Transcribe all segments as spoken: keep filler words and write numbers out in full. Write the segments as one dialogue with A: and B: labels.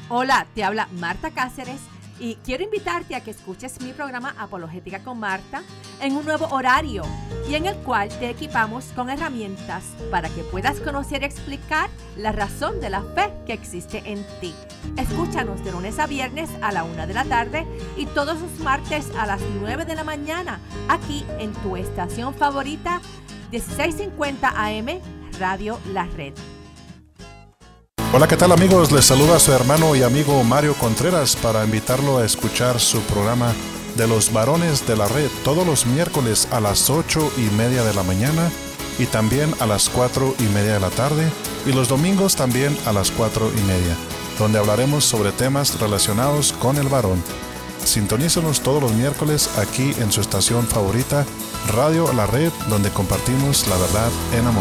A: Hola, te habla Marta Cáceres y quiero invitarte a que escuches mi programa Apologética con Marta en un nuevo horario y en el cual te equipamos con herramientas para que puedas conocer y explicar la razón de la fe que existe en ti. Escúchanos de lunes a viernes a la una de la tarde y todos los martes a las nueve de la mañana aquí en tu estación favorita dieciséis cincuenta A M Radio La Red.
B: Hola, ¿qué tal amigos? Les saluda su hermano y amigo Mario Contreras para invitarlo a escuchar su programa de los varones de la red todos los miércoles a las ocho y media de la mañana y también a las cuatro y media de la tarde y los domingos también a las cuatro y media, donde hablaremos sobre temas relacionados con el varón. Sintonícenos todos los miércoles aquí en su estación favorita, Radio La Red, donde compartimos la verdad en amor.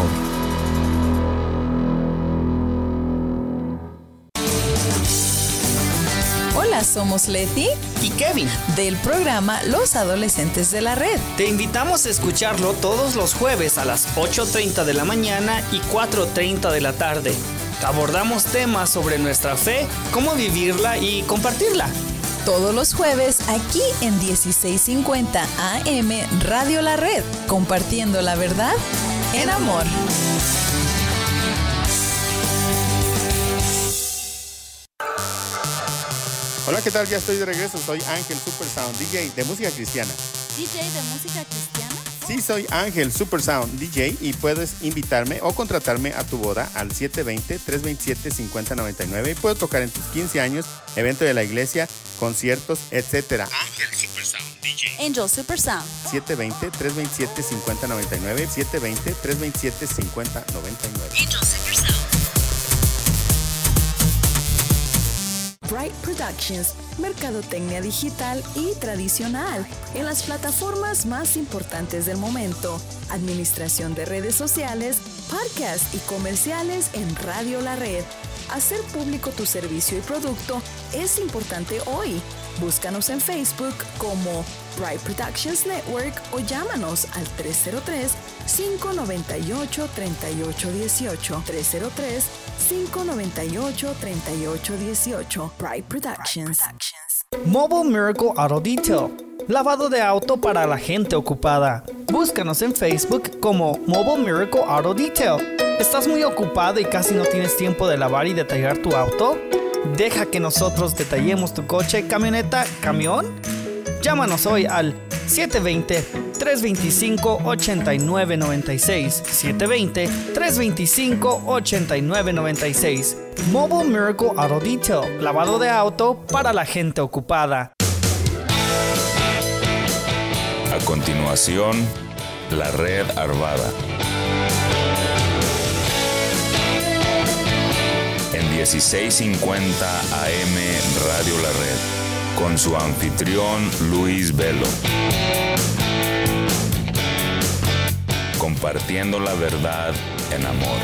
C: Hola, somos Leti
D: y Kevin
C: del programa Los Adolescentes de la Red.
D: Te invitamos a escucharlo todos los jueves a las ocho treinta de la mañana y cuatro treinta de la tarde. Abordamos temas sobre nuestra fe, cómo vivirla y compartirla.
C: Todos los jueves aquí en dieciséis cincuenta A M Radio La Red, compartiendo la verdad en amor.
E: Hola, ¿qué tal? Ya estoy de regreso. Soy Ángel Supersound, D J de música cristiana.
F: ¿D J de música cristiana?
E: Sí, soy Ángel Supersound, D J, y puedes invitarme o contratarme a tu boda al siete dos cero, tres dos siete, cinco cero nueve nueve. Puedo tocar en tus quince años, evento de la iglesia, conciertos, etcétera.
F: Ángel Supersound, D J. Angel Supersound.
E: siete dos cero, tres dos siete, cinco cero nueve nueve. siete dos cero, tres dos siete, cinco cero nueve nueve.
F: Angel Supersound.
C: Bright Productions, mercadotecnia digital y tradicional en las plataformas más importantes del momento, administración de redes sociales, podcasts y comerciales en Radio La Red. Hacer público tu servicio y producto es importante hoy. Búscanos en Facebook como Bright Productions Network o llámanos al tres cero tres, cinco nueve ocho, tres ocho uno ocho. tres cero tres, cinco nueve ocho, tres ocho uno ocho. Bright Productions.
D: Mobile Miracle Auto Detail. Lavado de auto para la gente ocupada. Búscanos en Facebook como Mobile Miracle Auto Detail. ¿Estás muy ocupado y casi no tienes tiempo de lavar y detallar tu auto? Deja que nosotros detallemos tu coche, camioneta, camión. Llámanos hoy al siete dos cero, tres dos cinco, ocho nueve nueve seis. siete dos cero, tres dos cinco, ocho nueve nueve seis. Mobile Miracle Auto Detail. Lavado de auto para la gente ocupada.
G: A continuación, la Red Arvada. En dieciséis cincuenta A M Radio La Red, con su anfitrión Luis Velo. Compartiendo la verdad en amor.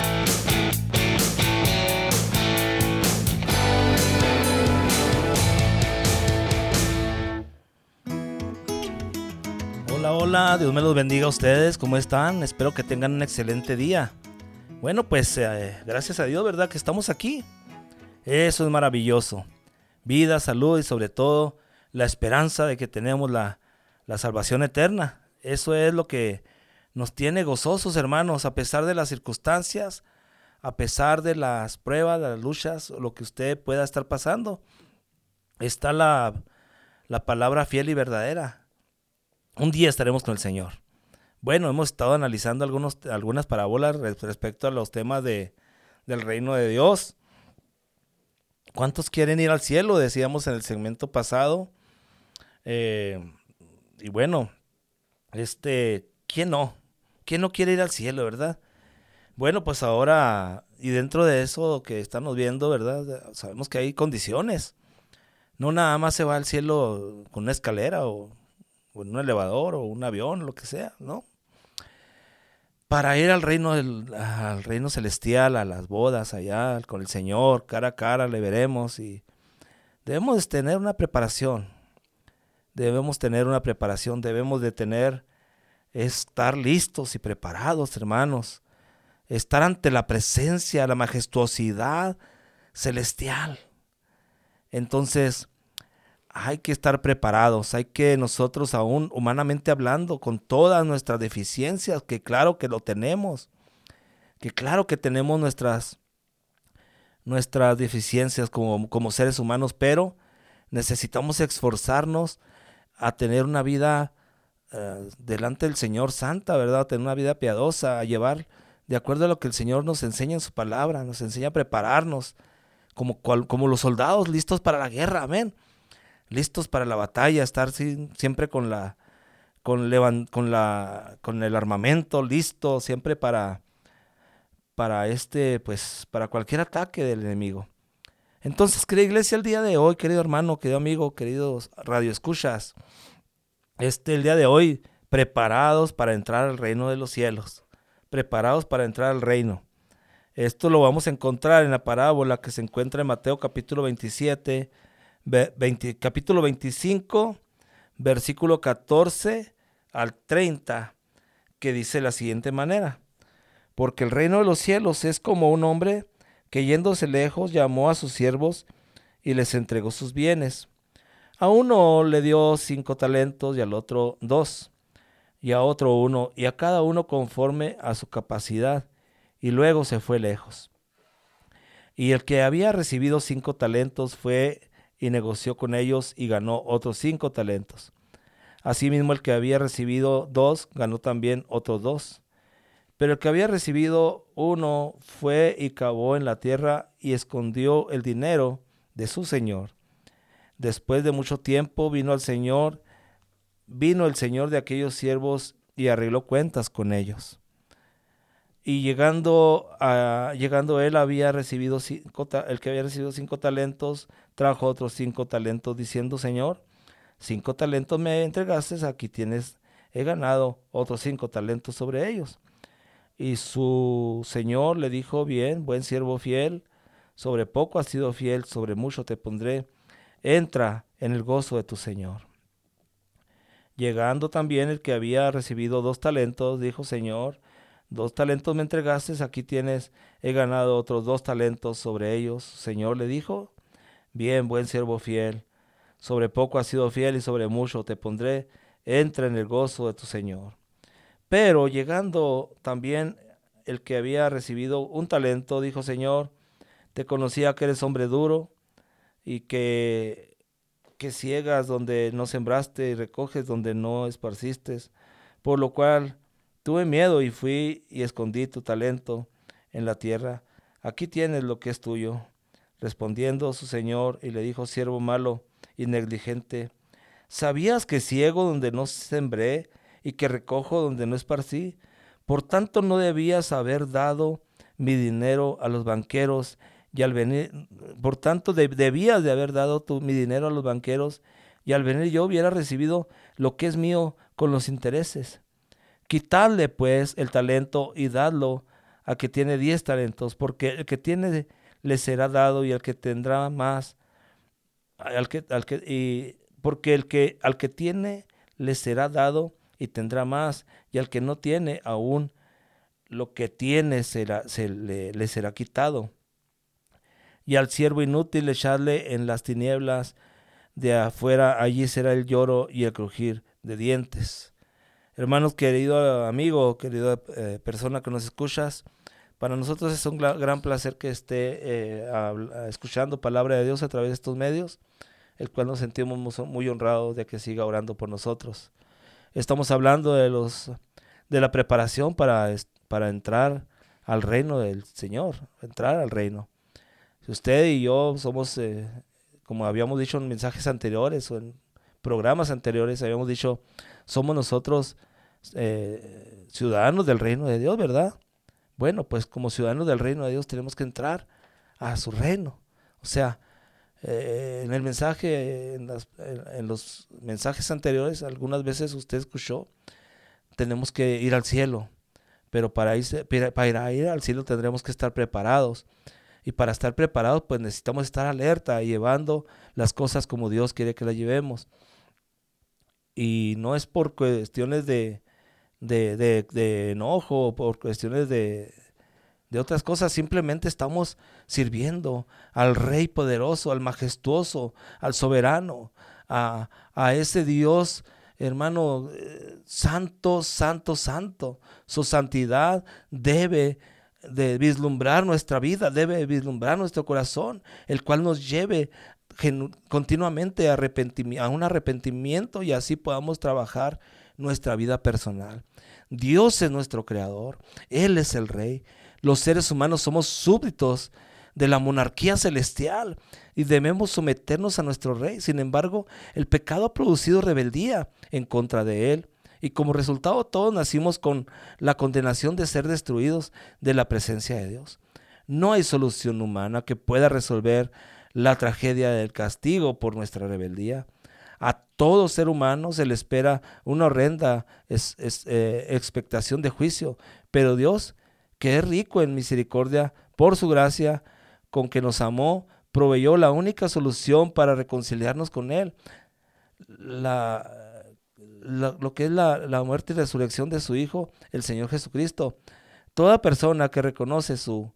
H: Hola, hola, Dios me los bendiga a ustedes, ¿cómo están? Espero que tengan un excelente día. Bueno, pues eh, gracias a Dios, ¿verdad? Que estamos aquí. Eso es maravilloso. Vida, salud y sobre todo la esperanza de que tenemos la, la salvación eterna. Eso es lo que nos tiene gozosos, hermanos, a pesar de las circunstancias, a pesar de las pruebas, de las luchas, lo que usted pueda estar pasando. Está la, la palabra fiel y verdadera. Un día estaremos con el Señor. Bueno, hemos estado analizando algunos, algunas parábolas respecto a los temas de, del reino de Dios. ¿Cuántos quieren ir al cielo? Decíamos en el segmento pasado. Eh, y bueno, este, ¿quién no? ¿Quién no quiere ir al cielo, verdad? Bueno, pues ahora, y dentro de eso que estamos viendo, ¿verdad? Sabemos que hay condiciones. No nada más se va al cielo con una escalera o, o en un elevador o un avión, lo que sea, ¿no? Para ir al reino, del, al reino celestial, a las bodas allá con el Señor, cara a cara le veremos y debemos tener una preparación, debemos tener una preparación, debemos de tener, estar listos y preparados, hermanos, estar ante la presencia, la majestuosidad celestial. Entonces, hay que estar preparados, hay que nosotros aún humanamente hablando, con todas nuestras deficiencias, que claro que lo tenemos, que claro que tenemos nuestras, nuestras deficiencias como, como seres humanos, pero necesitamos esforzarnos a tener una vida uh, delante del Señor santa, ¿verdad? A tener una vida piadosa, a llevar de acuerdo a lo que el Señor nos enseña en su palabra, nos enseña a prepararnos como, cual, como los soldados listos para la guerra, amén. Listos para la batalla, estar sí, siempre con la, con, levan, con la, con el armamento listo, siempre para, para este, pues, para cualquier ataque del enemigo. Entonces, querida iglesia, el día de hoy, querido hermano, querido amigo, queridos radioescuchas, este, el día de hoy, preparados para entrar al reino de los cielos, preparados para entrar al reino. Esto lo vamos a encontrar en la parábola que se encuentra en Mateo capítulo veintisiete, veinte, capítulo veinticinco, versículo catorce al treinta, que dice de la siguiente manera: porque el reino de los cielos es como un hombre que yéndose lejos llamó a sus siervos y les entregó sus bienes. A uno le dio cinco talentos y al otro dos, y a otro uno, y a cada uno conforme a su capacidad, y luego se fue lejos. Y el que había recibido cinco talentos fue y negoció con ellos y ganó otros cinco talentos. Asimismo, el que había recibido dos ganó también otros dos. Pero el que había recibido uno fue y cavó en la tierra y escondió el dinero de su señor. Después de mucho tiempo vino al Señor, vino el Señor de aquellos siervos y arregló cuentas con ellos. Y llegando a llegando él había recibido cinco, el que había recibido cinco talentos trajo otros cinco talentos diciendo: Señor, cinco talentos me entregaste, aquí tienes, he ganado otros cinco talentos sobre ellos. Y su señor le dijo: bien, buen siervo fiel, sobre poco has sido fiel, sobre mucho te pondré, entra en el gozo de tu señor. Llegando también el que había recibido dos talentos, dijo: Señor, dos talentos me entregaste, aquí tienes, he ganado otros dos talentos sobre ellos. Su señor le dijo: bien, buen siervo fiel, sobre poco has sido fiel y sobre mucho te pondré, entra en el gozo de tu señor. Pero llegando también el que había recibido un talento, dijo: Señor, te conocía que eres hombre duro y que, que ciegas donde no sembraste y recoges donde no esparciste, por lo cual tuve miedo y fui y escondí tu talento en la tierra. Aquí tienes lo que es tuyo. Respondiendo su señor y le dijo: siervo malo y negligente, ¿sabías que ciego donde no sembré y que recojo donde no esparcí? Por tanto no debías haber dado mi dinero a los banqueros y al venir, por tanto de, debías de haber dado tu, mi dinero a los banqueros y al venir yo hubiera recibido lo que es mío con los intereses. Quitadle pues el talento y dadlo a que tiene diez talentos, porque el que tiene le será dado y al que tendrá más, al que, al que, y porque el que al que tiene le será dado y tendrá más, y al que no tiene aún lo que tiene será, se le, le será quitado. Y al siervo inútil echarle en las tinieblas de afuera, allí será el lloro y el crujir de dientes. Hermanos, querido amigo, querida eh, persona que nos escuchas, para nosotros es un gran placer que esté eh, a, a, escuchando palabra de Dios a través de estos medios, el cual nos sentimos muy honrados de que siga orando por nosotros. Estamos hablando de los de la preparación para, para entrar al reino del Señor, entrar al reino. Si usted y yo somos, eh, como habíamos dicho en mensajes anteriores o en programas anteriores, habíamos dicho, somos nosotros eh, ciudadanos del reino de Dios, ¿verdad? Bueno, pues como ciudadanos del reino de Dios tenemos que entrar a su reino. O sea, eh, en el mensaje, en, las, en, en los mensajes anteriores, algunas veces usted escuchó, tenemos que ir al cielo, pero para ir, para ir al cielo tendremos que estar preparados. Y para estar preparados, pues necesitamos estar alerta y llevando las cosas como Dios quiere que las llevemos. Y no es por cuestiones de, de, de, de enojo, por cuestiones de, de otras cosas, simplemente estamos sirviendo al Rey poderoso, al majestuoso, al soberano, a, a ese Dios, hermano, eh, santo, santo, santo. Su santidad debe de vislumbrar nuestra vida, debe vislumbrar nuestro corazón, el cual nos lleve genu- continuamente a, arrepentimi- a un arrepentimiento, y así podamos trabajar nuestra vida personal. Dios es nuestro creador, Él es el Rey. Los seres humanos somos súbditos de la monarquía celestial y debemos someternos a nuestro Rey. Sin embargo, el pecado ha producido rebeldía en contra de Él, y como resultado todos nacimos con la condenación de ser destruidos de la presencia de Dios. No hay solución humana que pueda resolver la tragedia del castigo por nuestra rebeldía. A todo ser humano se le espera una horrenda es, es, eh, expectación de juicio, pero Dios, que es rico en misericordia, por su gracia con que nos amó, proveyó la única solución para reconciliarnos con Él, la, la, lo que es la, la muerte y resurrección de su Hijo, el Señor Jesucristo. Toda persona que reconoce su,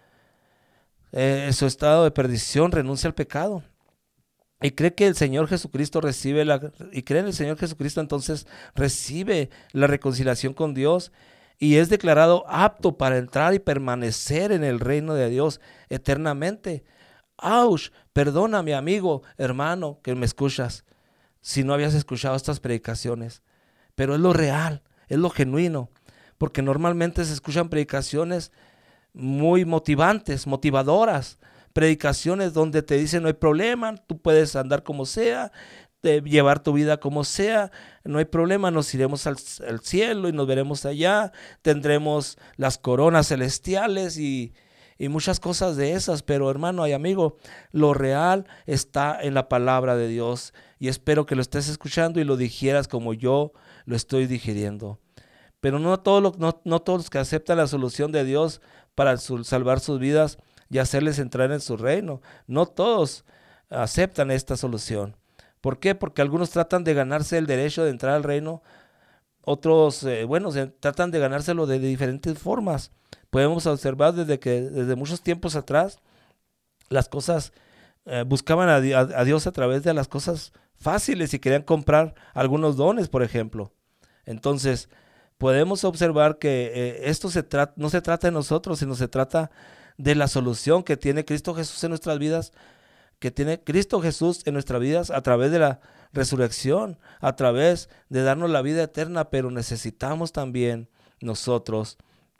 H: eh, su estado de perdición renuncia al pecado y cree que el Señor Jesucristo recibe la, y cree en el Señor Jesucristo, entonces recibe la reconciliación con Dios y es declarado apto para entrar y permanecer en el reino de Dios eternamente. ¡Auch! Perdona, mi amigo, hermano, que me escuchas, si no habías escuchado estas predicaciones, pero es lo real, es lo genuino, porque normalmente se escuchan predicaciones muy motivantes, motivadoras, predicaciones donde te dicen no hay problema, tú puedes andar como sea, de llevar tu vida como sea, no hay problema, nos iremos al, al cielo y nos veremos allá, tendremos las coronas celestiales y, y muchas cosas de esas. Pero hermano y amigo, lo real está en la palabra de Dios, y espero que lo estés escuchando y lo digieras como yo lo estoy digiriendo. Pero no todos los, no, no todos los que aceptan la solución de Dios para su, salvar sus vidas y hacerles entrar en su reino, no todos aceptan esta solución. ¿Por qué? Porque algunos tratan de ganarse el derecho de entrar al reino, otros, eh, bueno, se, tratan de ganárselo de, de diferentes formas. Podemos observar desde que desde muchos tiempos atrás las cosas eh, buscaban a, a, a Dios a través de las cosas fáciles y querían comprar algunos dones, por ejemplo. Entonces, podemos observar que eh, esto se tra- no se trata de nosotros, sino se trata de la solución que tiene Cristo Jesús en nuestras vidas, que tiene Cristo Jesús en nuestras vidas a través de la resurrección, a través de darnos la vida eterna. Pero necesitamos también nosotros,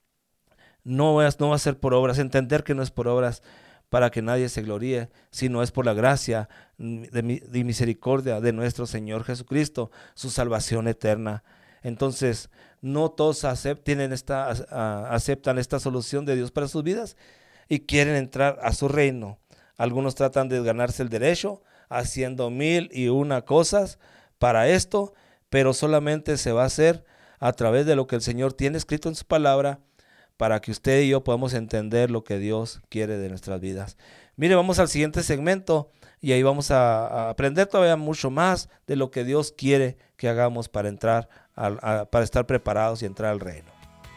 H: no, es, no va a ser por obras, entender que no es por obras para que nadie se gloríe, sino es por la gracia de, de misericordia de nuestro Señor Jesucristo, su salvación eterna. Entonces, no todos acept, tienen esta, a, aceptan esta solución de Dios para sus vidas y quieren entrar a su reino. Algunos tratan de ganarse el derecho haciendo mil y una cosas para esto, pero solamente se va a hacer a través de lo que el Señor tiene escrito en su palabra, para que usted y yo podamos entender lo que Dios quiere de nuestras vidas. Mire, vamos al siguiente segmento y ahí vamos a, a aprender todavía mucho más de lo que Dios quiere que hagamos para entrar, a, a, para estar preparados y entrar al reino.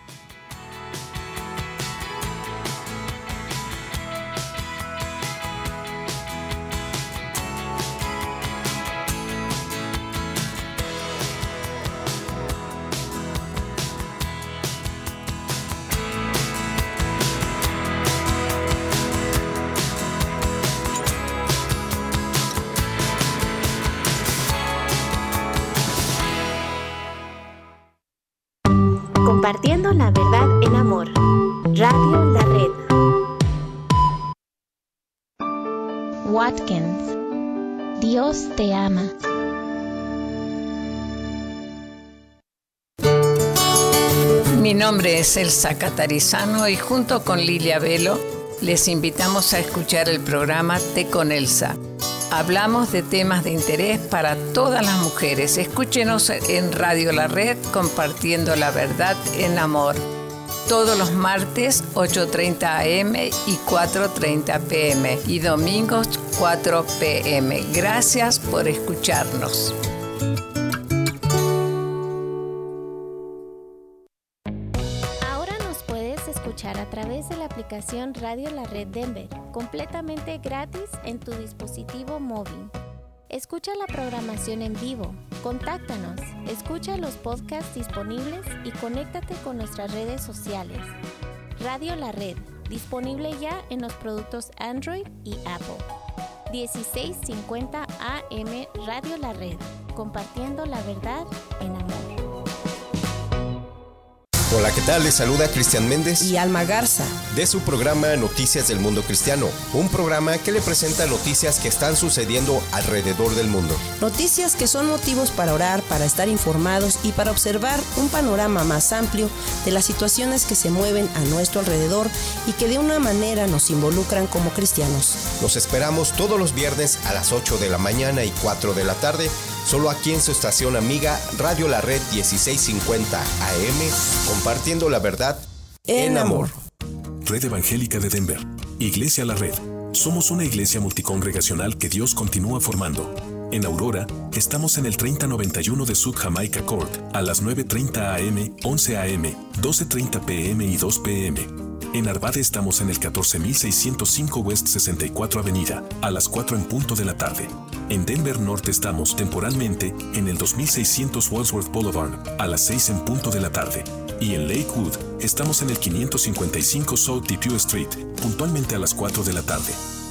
I: Compartiendo la verdad en amor. Radio La Red. Watkins. Dios te ama.
J: Mi nombre es Elsa Catarizano y junto con Lilia Velo les invitamos a escuchar el programa Té con Elsa. Hablamos de temas de interés para todas las mujeres. Escúchenos en Radio La Red, compartiendo la verdad en amor. Todos los martes, ocho treinta a eme y cuatro treinta pe eme. Y domingos, cuatro pe eme. Gracias por escucharnos.
I: Ahora nos puedes escuchar a través de la aplicación aplicación Radio La Red Denver, completamente gratis en tu dispositivo móvil. Escucha la programación en vivo, contáctanos, escucha los podcasts disponibles y conéctate con nuestras redes sociales. Radio La Red, disponible ya en los productos Android y Apple. dieciséis cincuenta A M Radio La Red, compartiendo la verdad en amor.
K: Hola, ¿qué tal? Les saluda Cristian Méndez
L: y Alma Garza
K: de su programa Noticias del Mundo Cristiano, un programa que le presenta noticias que están sucediendo alrededor del mundo.
L: Noticias que son motivos para orar, para estar informados y para observar un panorama más amplio de las situaciones que se mueven a nuestro alrededor y que de una manera nos involucran como cristianos.
K: Los esperamos todos los viernes a las ocho de la mañana y cuatro de la tarde, solo aquí en su estación amiga Radio La Red dieciséis cincuenta A M, compartiendo la verdad en amor.
M: Red Evangélica de Denver, Iglesia La Red. Somos una iglesia multicongregacional que Dios continúa formando. En Aurora, estamos en el treinta noventa y uno de South Jamaica Court, a las nueve treinta A M, once A M, doce treinta P M y dos P M. En Arvada estamos en el catorce mil seiscientos cinco West sesenta y cuatro Avenida, a las cuatro en punto de la tarde. En Denver Norte estamos temporalmente en el dos mil seiscientos Wadsworth Boulevard, a las seis en punto de la tarde. Y en Lakewood estamos en el quinientos cincuenta y cinco South Depew Street, puntualmente a las cuatro de la tarde.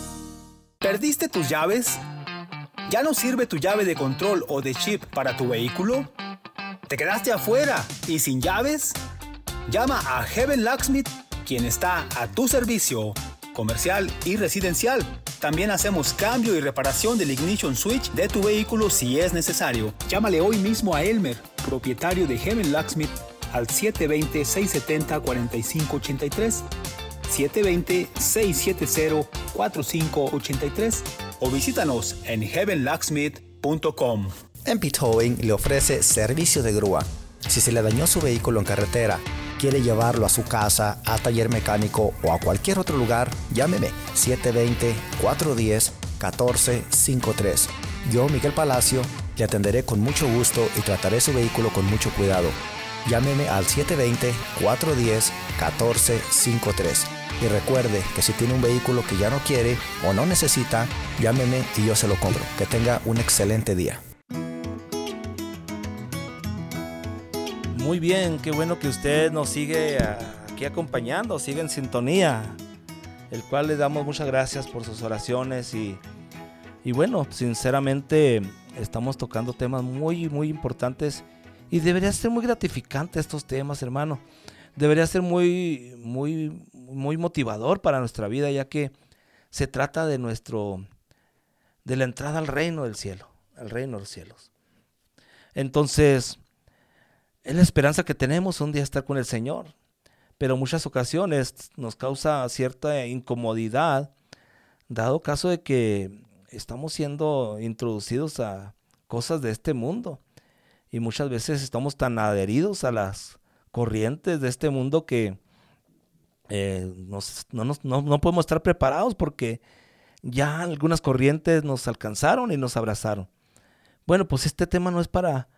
D: ¿Perdiste tus llaves? ¿Ya no sirve tu llave de control o de chip para tu vehículo? ¿Te quedaste afuera y sin llaves? Llama a Heaven Locksmith, quien está a tu servicio, comercial y residencial. También hacemos cambio y reparación del ignition switch de tu vehículo si es necesario. Llámale hoy mismo a Elmer, propietario de Heaven Locksmith, al siete dos cero, seis siete cero, cuatro cinco ocho tres, siete dos cero, seis siete cero, cuatro cinco ocho tres, o visítanos en heaven locksmith punto com.
N: M P Towing le ofrece servicio de grúa. Si se le dañó su vehículo en carretera, quiere llevarlo a su casa, a taller mecánico o a cualquier otro lugar, llámeme siete dos cero, cuatro uno cero, uno cuatro cinco tres. Yo, Miguel Palacio, le atenderé con mucho gusto y trataré su vehículo con mucho cuidado. Llámeme al siete dos cero, cuatro uno cero, uno cuatro cinco tres. Y recuerde que si tiene un vehículo que ya no quiere o no necesita, llámeme y yo se lo compro. Que tenga un excelente día.
H: Muy bien, qué bueno que usted nos sigue aquí acompañando, sigue en sintonía, el cual le damos muchas gracias por sus oraciones y, y bueno, sinceramente estamos tocando temas muy, muy importantes y debería ser muy gratificante estos temas, hermano. Debería ser muy, muy, muy motivador para nuestra vida, ya que se trata de nuestro, de la entrada al reino del cielo, al reino de los cielos. Entonces, es la esperanza que tenemos un día estar con el Señor, pero en muchas ocasiones nos causa cierta incomodidad, dado caso de que estamos siendo introducidos a cosas de este mundo y muchas veces estamos tan adheridos a las corrientes de este mundo que eh, nos, no, nos, no, no podemos estar preparados porque ya algunas corrientes nos alcanzaron y nos abrazaron. Bueno, pues este tema no es para...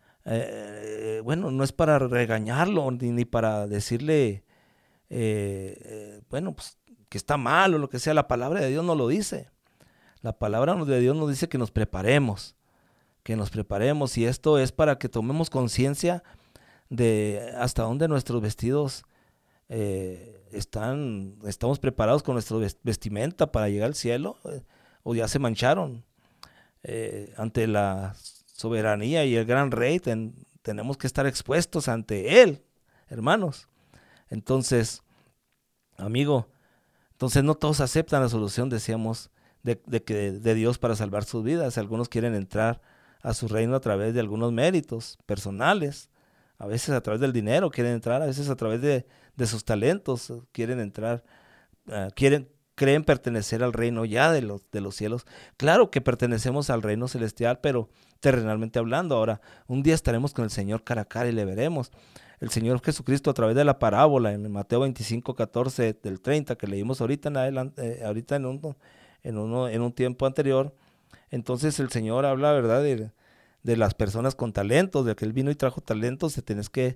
H: Eh, bueno, no es para regañarlo ni, ni para decirle, eh, eh, bueno, pues que está mal o lo que sea. La palabra de Dios no lo dice. La palabra de Dios nos dice que nos preparemos, que nos preparemos y esto es para que tomemos conciencia de hasta dónde nuestros vestidos eh, están, estamos preparados con nuestra vestimenta para llegar al cielo eh, o ya se mancharon eh, ante la soberanía y el gran rey. Ten, tenemos que estar expuestos ante él, hermanos. Entonces, amigo, entonces no todos aceptan la solución, decíamos, de, de, que, de Dios para salvar sus vidas. Algunos quieren entrar a su reino a través de algunos méritos personales, a veces a través del dinero quieren entrar, a veces a través de, de sus talentos quieren entrar, uh, quieren creen pertenecer al reino ya de los, de los cielos. Claro que pertenecemos al reino celestial, pero terrenalmente hablando. Ahora, un día estaremos con el Señor cara a cara y le veremos. El Señor Jesucristo a través de la parábola en Mateo veinticinco, catorce del treinta que leímos ahorita en, adelante, eh, ahorita en, un, en, uno, en un tiempo anterior. Entonces el Señor habla, ¿verdad?, de, de las personas con talentos, de que Él vino y trajo talentos, te tienes que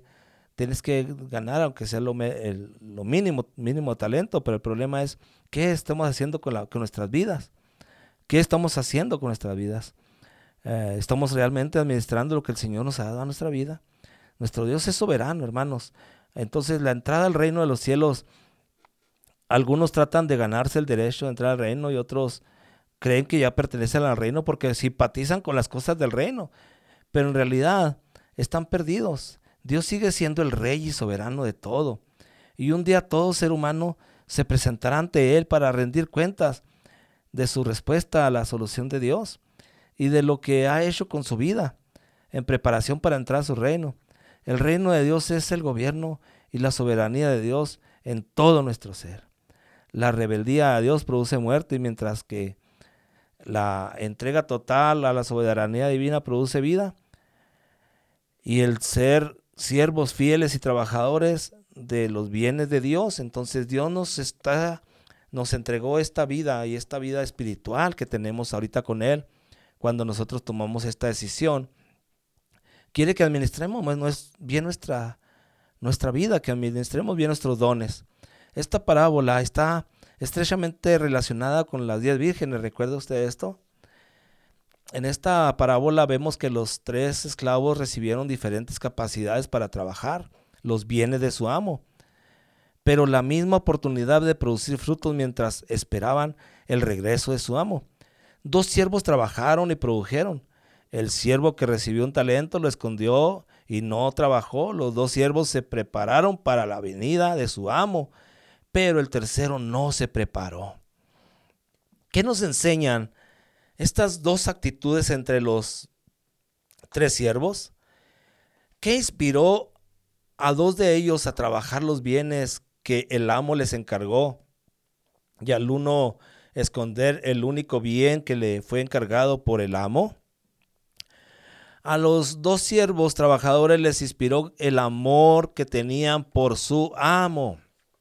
H: tienes que ganar, aunque sea lo, me, el, lo mínimo, mínimo talento, pero el problema es, ¿qué estamos haciendo con, la, con nuestras vidas? ¿Qué estamos haciendo con nuestras vidas? Eh, ¿Estamos realmente administrando lo que el Señor nos ha dado a nuestra vida? Nuestro Dios es soberano, hermanos. Entonces, la entrada al reino de los cielos, algunos tratan de ganarse el derecho de entrar al reino y otros creen que ya pertenecen al reino porque simpatizan con las cosas del reino. Pero en realidad están perdidos. Dios sigue siendo el rey y soberano de todo. Y un día todo ser humano se presentará ante Él para rendir cuentas de su respuesta a la solución de Dios y de lo que ha hecho con su vida en preparación para entrar a su reino. El reino de Dios es el gobierno y la soberanía de Dios en todo nuestro ser. La rebeldía a Dios produce muerte, mientras que la entrega total a la soberanía divina produce vida. Y el ser siervos fieles y trabajadores de los bienes de Dios. Entonces Dios nos está, nos entregó esta vida y esta vida espiritual que tenemos ahorita con Él. Cuando nosotros tomamos esta decisión, quiere que administremos bien nuestra, nuestra vida, que administremos bien nuestros dones. Esta parábola está estrechamente relacionada con las diez vírgenes. ¿Recuerda usted esto? En esta parábola vemos que los tres esclavos recibieron diferentes capacidades para trabajar los bienes de su amo, pero la misma oportunidad de producir frutos mientras esperaban el regreso de su amo. Dos siervos trabajaron y produjeron. El siervo que recibió un talento lo escondió y no trabajó. Los dos siervos se prepararon para la venida de su amo, pero el tercero no se preparó. ¿Qué nos enseñan estas dos actitudes entre los tres siervos? ¿Qué inspiró a dos de ellos a trabajar los bienes que el amo les encargó, y al uno esconder el único bien que le fue encargado por el amo? A los dos siervos trabajadores les inspiró el amor que tenían por su amo.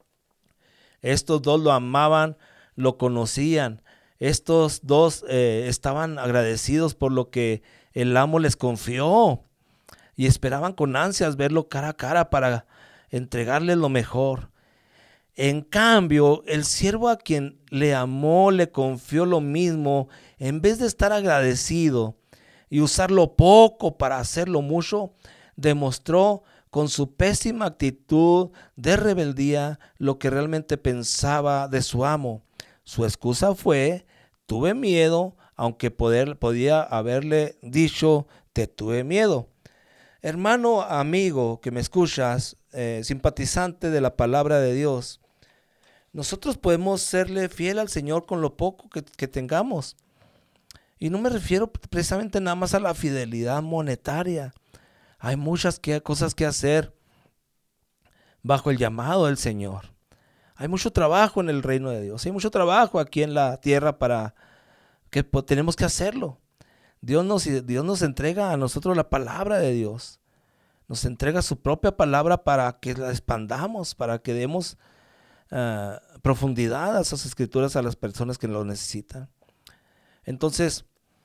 H: Estos dos lo amaban, lo conocían. Estos dos eh, estaban agradecidos por lo que el amo les confió y esperaban con ansias verlo cara a cara para entregarle lo mejor. En cambio, el siervo a quien le amó, le confió lo mismo, en vez de estar agradecido y usar lo poco para hacerlo mucho, demostró con su pésima actitud de rebeldía lo que realmente pensaba de su amo. Su excusa fue: tuve miedo, aunque poder, podía haberle dicho: te tuve miedo. Hermano, amigo que me escuchas, eh, simpatizante de la palabra de Dios, nosotros podemos serle fiel al Señor con lo poco que, que tengamos. Y no me refiero precisamente nada más a la fidelidad monetaria. Hay muchas que, cosas que hacer bajo el llamado del Señor. Hay mucho trabajo en el reino de Dios. Hay mucho trabajo aquí en la tierra para que pues, tenemos que hacerlo. Dios nos, Dios nos entrega a nosotros la palabra de Dios. Nos entrega su propia palabra para que la expandamos, para que demos uh, profundidad a esas escrituras a las personas que lo necesitan. Entonces,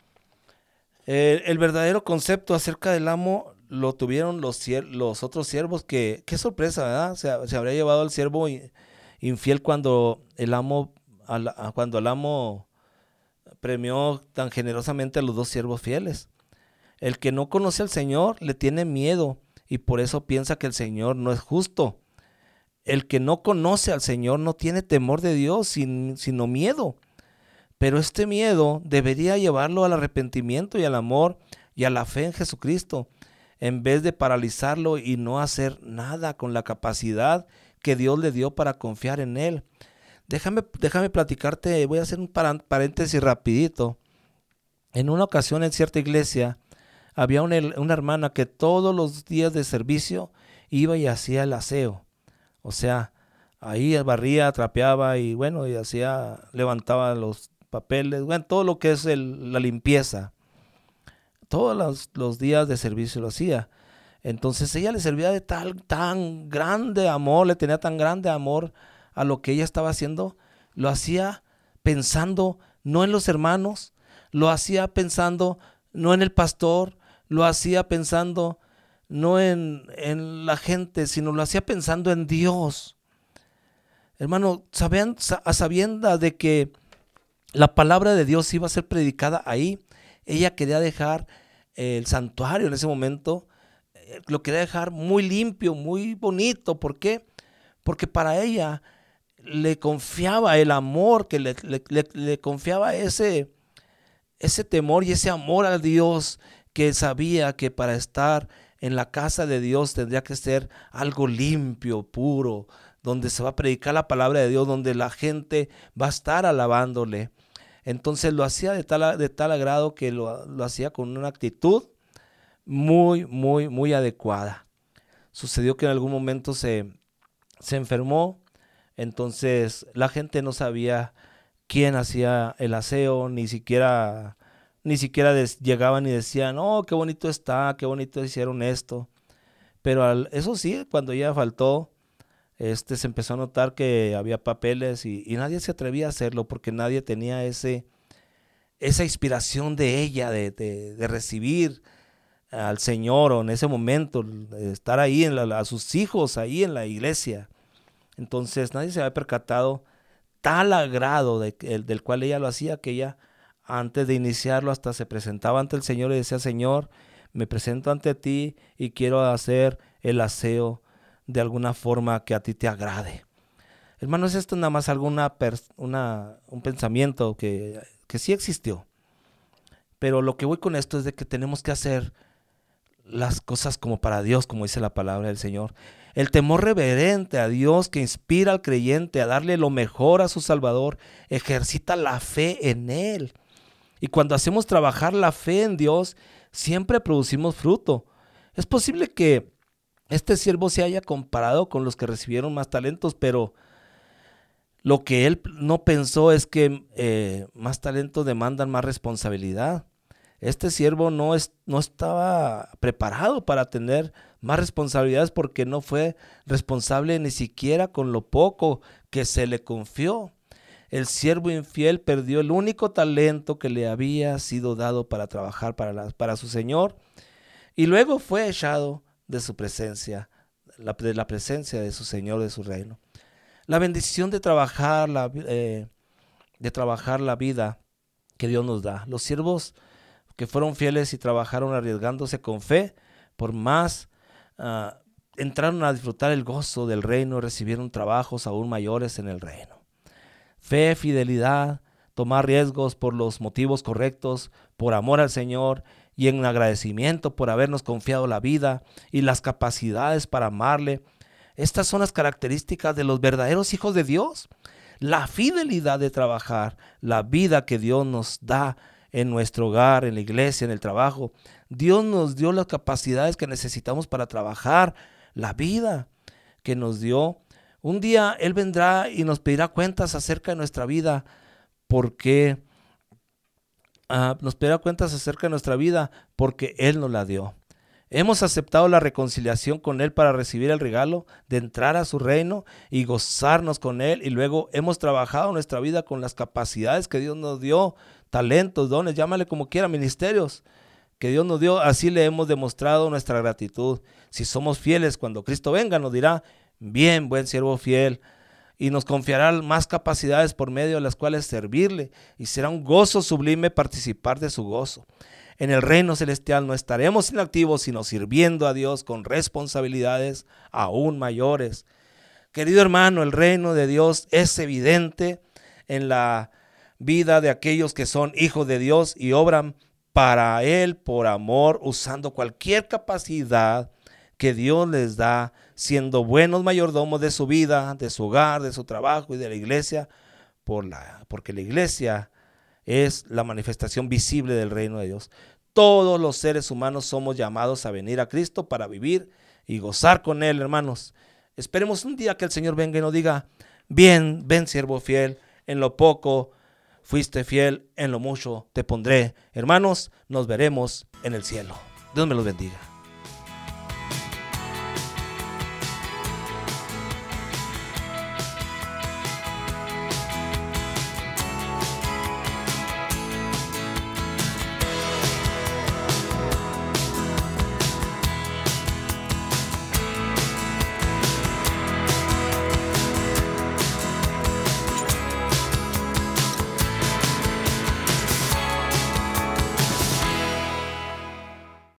H: el, el verdadero concepto acerca del amo lo tuvieron los, los otros siervos que, qué sorpresa, ¿verdad? Se, se habría llevado al siervo infiel cuando el amo, cuando el amo premió tan generosamente a los dos siervos fieles. El que no conoce al Señor le tiene miedo y por eso piensa que el Señor no es justo. El que no conoce al Señor no tiene temor de Dios, sin, sino miedo. Pero este miedo debería llevarlo al arrepentimiento y al amor y a la fe en Jesucristo, en vez de paralizarlo y no hacer nada con la capacidad que Dios le dio para confiar en Él. Déjame, déjame platicarte, voy a hacer un paréntesis rapidito. En una ocasión en cierta iglesia había una, una hermana que todos los días de servicio iba y hacía el aseo. O sea, ahí barría, trapeaba y bueno, y hacía, levantaba los papeles, bueno, todo lo que es el, la limpieza. Todos los, los días de servicio lo hacía. Entonces ella le servía de tal, tan grande amor, le tenía tan grande amor a lo que ella estaba haciendo. Lo hacía pensando no en los hermanos, lo hacía pensando no en el pastor, lo hacía pensando no en, en la gente, sino lo hacía pensando en Dios. Hermano, sabían, a sabiendas de que la palabra de Dios iba a ser predicada ahí, ella quería dejar el santuario en ese momento, lo quería dejar muy limpio, muy bonito. ¿Por qué? Porque para ella le confiaba el amor, que le, le, le, le confiaba ese, ese temor y ese amor a Dios, que sabía que para estar en la casa de Dios tendría que ser algo limpio, puro, donde se va a predicar la palabra de Dios, donde la gente va a estar alabándole. Entonces lo hacía de tal, de tal agrado que lo, lo hacía con una actitud muy, muy, muy adecuada. Sucedió que en algún momento se, se enfermó, entonces la gente no sabía quién hacía el aseo, ni siquiera, ni siquiera des, llegaban y decían, oh, qué bonito está, qué bonito hicieron esto. Pero al, eso sí, cuando ella faltó, este, se empezó a notar que había papeles y, y nadie se atrevía a hacerlo porque nadie tenía ese, esa inspiración de ella, de, de, de recibir al Señor, o en ese momento, de estar ahí, en la, a sus hijos ahí en la iglesia. Entonces nadie se había percatado tal agrado de, el, del cual ella lo hacía, que ella antes de iniciarlo hasta se presentaba ante el Señor y decía, Señor, me presento ante ti y quiero hacer el aseo de alguna forma que a ti te agrade. Hermanos, esto es nada más alguna pers- una, un pensamiento que, que sí existió. Pero lo que voy con esto es de que tenemos que hacer las cosas como para Dios, como dice la palabra del Señor. El temor reverente a Dios que inspira al creyente a darle lo mejor a su Salvador, ejercita la fe en Él. Y cuando hacemos trabajar la fe en Dios, siempre producimos fruto. Es posible que este siervo se haya comparado con los que recibieron más talentos, pero lo que él no pensó es que eh, más talentos demandan más responsabilidad. Este siervo no, es, no estaba preparado para tener más responsabilidades porque no fue responsable ni siquiera con lo poco que se le confió. El siervo infiel perdió el único talento que le había sido dado para trabajar para, la, para su Señor, y luego fue echado de su presencia, la, de la presencia de su Señor, de su reino. La bendición de trabajar la, eh, de trabajar la vida que Dios nos da. Los siervos que fueron fieles y trabajaron arriesgándose con fe, por más uh, entraron a disfrutar el gozo del reino, recibieron trabajos aún mayores en el reino. Fe, fidelidad, tomar riesgos por los motivos correctos, por amor al Señor y en agradecimiento por habernos confiado la vida y las capacidades para amarle. Estas son las características de los verdaderos hijos de Dios. La fidelidad de trabajar, la vida que Dios nos da en nuestro hogar, en la iglesia, en el trabajo. Dios nos dio las capacidades que necesitamos para trabajar la vida que nos dio. Un día Él vendrá y nos pedirá cuentas acerca de nuestra vida, porque uh, nos pedirá cuentas acerca de nuestra vida porque Él nos la dio. Hemos aceptado la reconciliación con Él para recibir el regalo de entrar a su reino y gozarnos con Él, y luego hemos trabajado nuestra vida con las capacidades que Dios nos dio, talentos, dones, llámale como quiera, ministerios que Dios nos dio. Así le hemos demostrado nuestra gratitud. Si somos fieles, cuando Cristo venga nos dirá, bien, buen siervo fiel, y nos confiará más capacidades por medio de las cuales servirle, y será un gozo sublime participar de su gozo. En el reino celestial no estaremos inactivos, sino sirviendo a Dios con responsabilidades aún mayores. Querido hermano, el reino de Dios es evidente en la vida de aquellos que son hijos de Dios y obran para Él por amor, usando cualquier capacidad que Dios les da, siendo buenos mayordomos de su vida, de su hogar, de su trabajo y de la iglesia, por la, porque la iglesia es la manifestación visible del reino de Dios. Todos los seres humanos somos llamados a venir a Cristo para vivir y gozar con Él, hermanos. Esperemos un día que el Señor venga y nos diga, bien, ven siervo fiel, en lo poco fuiste fiel, en lo mucho te pondré. Hermanos, nos veremos en el cielo. Dios me los bendiga.